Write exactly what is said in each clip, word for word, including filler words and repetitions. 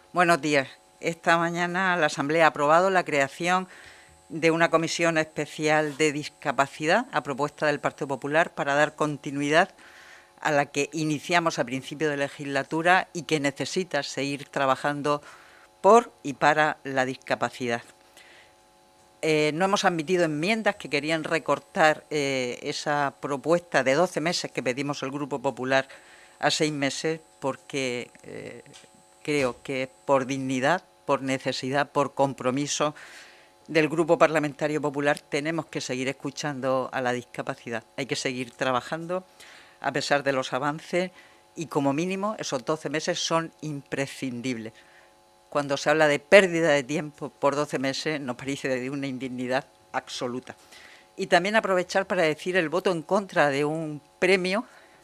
Buenos días. Esta mañana la Asamblea ha aprobado la creación de una comisión especial de discapacidad a propuesta del Partido Popular para dar continuidad a la que iniciamos a principio de legislatura y que necesita seguir trabajando por y para la discapacidad. Eh, no hemos admitido enmiendas que querían recortar eh, esa propuesta de doce meses que pedimos el Grupo Popular a seis meses porque eh, creo que por dignidad, por necesidad, por compromiso del Grupo Parlamentario Popular tenemos que seguir escuchando a la discapacidad. Hay que seguir trabajando a pesar de los avances y como mínimo esos doce meses son imprescindibles. Cuando se habla de pérdida de tiempo por doce meses nos parece de una indignidad absoluta. Y también aprovechar para decir el voto en contra de un premio,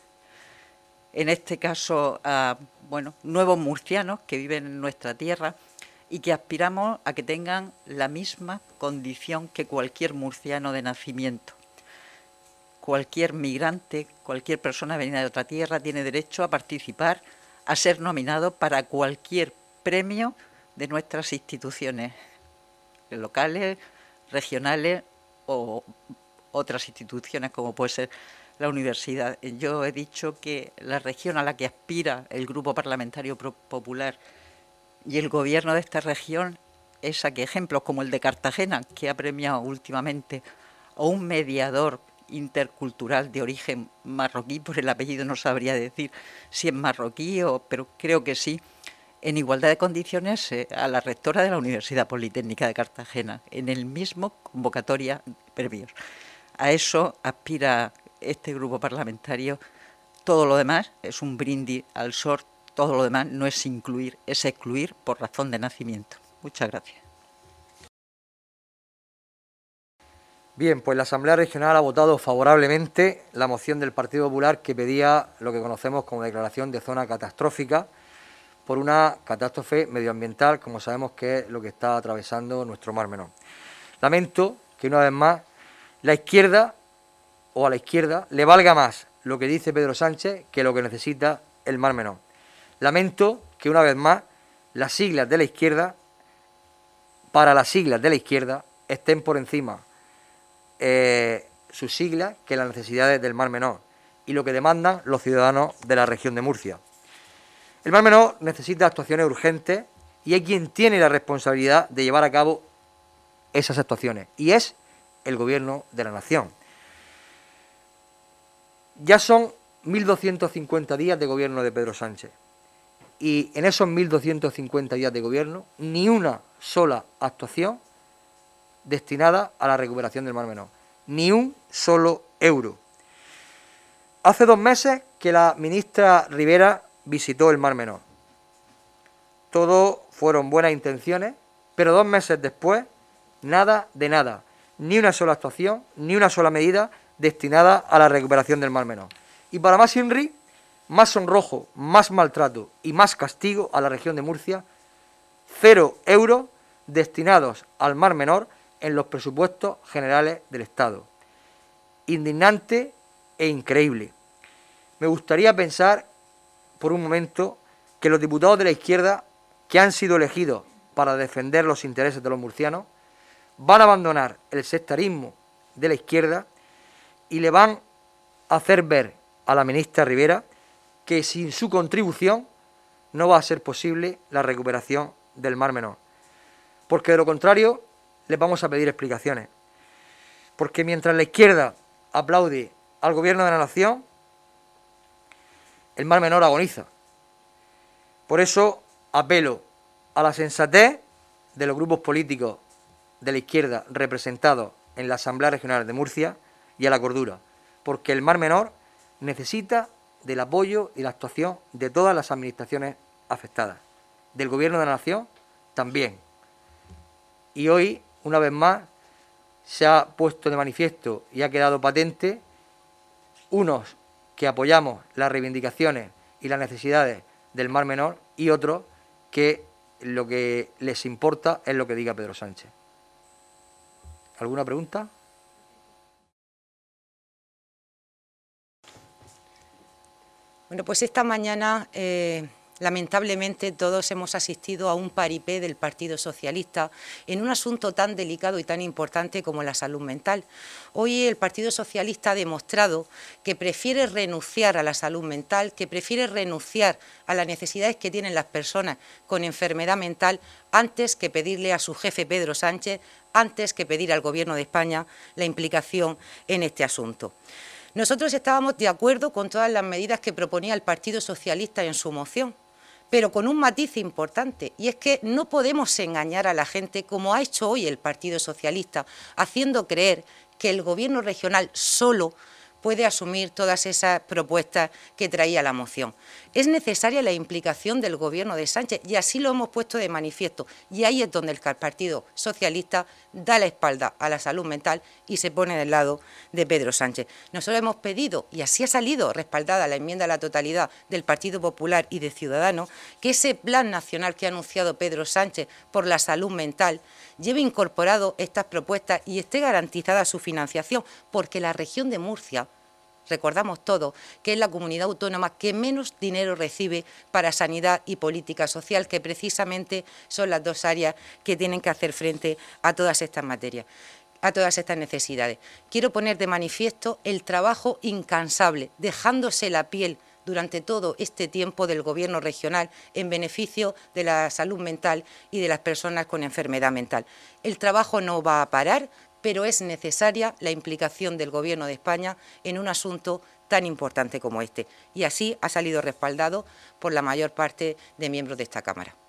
en este caso a bueno, nuevos murcianos que viven en nuestra tierra y que aspiramos a que tengan la misma condición que cualquier murciano de nacimiento. Cualquier migrante, cualquier persona venida de otra tierra tiene derecho a participar, a ser nominado para cualquier premio de nuestras instituciones locales, regionales o otras instituciones como puede ser la universidad. Yo he dicho que la región a la que aspira el Grupo Parlamentario Popular y el gobierno de esta región es a que ejemplos como el de Cartagena, que ha premiado últimamente a un mediador intercultural de origen marroquí, por el apellido no sabría decir si es marroquí, o, pero creo que sí, en igualdad de condiciones eh, a la rectora de la Universidad Politécnica de Cartagena, en el mismo convocatoria de premios. A eso aspira este grupo parlamentario. Todo lo demás es un brindis al sol, todo lo demás no es incluir, es excluir por razón de nacimiento. Muchas gracias. Bien, pues la Asamblea Regional ha votado favorablemente la moción del Partido Popular que pedía lo que conocemos como declaración de zona catastrófica por una catástrofe medioambiental, como sabemos que es lo que está atravesando nuestro Mar Menor. Lamento que una vez más la izquierda o a la izquierda le valga más lo que dice Pedro Sánchez que lo que necesita el Mar Menor. Lamento que una vez más las siglas de la izquierda, para las siglas de la izquierda, estén por encima eh, sus siglas que las necesidades del Mar Menor y lo que demandan los ciudadanos de la región de Murcia. El Mar Menor necesita actuaciones urgentes y hay quien tiene la responsabilidad de llevar a cabo esas actuaciones y es el Gobierno de la Nación. Ya son mil doscientos cincuenta días de gobierno de Pedro Sánchez y en esos mil doscientos cincuenta días de gobierno ni una sola actuación destinada a la recuperación del Mar Menor, ni un solo euro. Hace dos meses que la ministra Ribera visitó el Mar Menor. Todo fueron buenas intenciones, pero dos meses después, nada de nada, ni una sola actuación, ni una sola medida destinada a la recuperación del Mar Menor. Y para más Inri, más sonrojo, más maltrato y más castigo a la región de Murcia, cero euros destinados al Mar Menor en los presupuestos generales del Estado. Indignante e increíble. Me gustaría pensar por un momento que los diputados de la izquierda que han sido elegidos para defender los intereses de los murcianos van a abandonar el sectarismo de la izquierda y le van a hacer ver a la ministra Ribera que sin su contribución no va a ser posible la recuperación del Mar Menor. Porque de lo contrario les vamos a pedir explicaciones. Porque mientras la izquierda aplaude al gobierno de la nación, el Mar Menor agoniza. Por eso apelo a la sensatez de los grupos políticos de la izquierda representados en la Asamblea Regional de Murcia y a la cordura, porque el Mar Menor necesita del apoyo y la actuación de todas las administraciones afectadas, del Gobierno de la Nación también. Y hoy, una vez más, se ha puesto de manifiesto y ha quedado patente unos que apoyamos las reivindicaciones y las necesidades del Mar Menor y otros que lo que les importa es lo que diga Pedro Sánchez. ¿Alguna pregunta? Bueno, pues esta mañana eh, Lamentablemente todos hemos asistido a un paripé del Partido Socialista en un asunto tan delicado y tan importante como la salud mental. Hoy el Partido Socialista ha demostrado que prefiere renunciar a la salud mental, que prefiere renunciar a las necesidades que tienen las personas con enfermedad mental antes que pedirle a su jefe Pedro Sánchez, antes que pedir al Gobierno de España la implicación en este asunto. Nosotros estábamos de acuerdo con todas las medidas que proponía el Partido Socialista en su moción, pero con un matiz importante, y es que no podemos engañar a la gente como ha hecho hoy el Partido Socialista, haciendo creer que el Gobierno regional solo puede asumir todas esas propuestas que traía la moción. Es necesaria la implicación del Gobierno de Sánchez y así lo hemos puesto de manifiesto, y ahí es donde el Partido Socialista da la espalda a la salud mental y se pone del lado de Pedro Sánchez. Nosotros hemos pedido, y así ha salido respaldada la enmienda a la totalidad del Partido Popular y de Ciudadanos, que ese plan nacional que ha anunciado Pedro Sánchez por la salud mental lleve incorporado estas propuestas y esté garantizada su financiación, porque la región de Murcia, recordamos todos que es la comunidad autónoma que menos dinero recibe para sanidad y política social, que precisamente son las dos áreas que tienen que hacer frente a todas estas materias, a todas estas necesidades. Quiero poner de manifiesto el trabajo incansable, dejándose la piel durante todo este tiempo del Gobierno regional en beneficio de la salud mental y de las personas con enfermedad mental. El trabajo no va a parar, pero es necesaria la implicación del Gobierno de España en un asunto tan importante como este. Y así ha salido respaldado por la mayor parte de miembros de esta Cámara.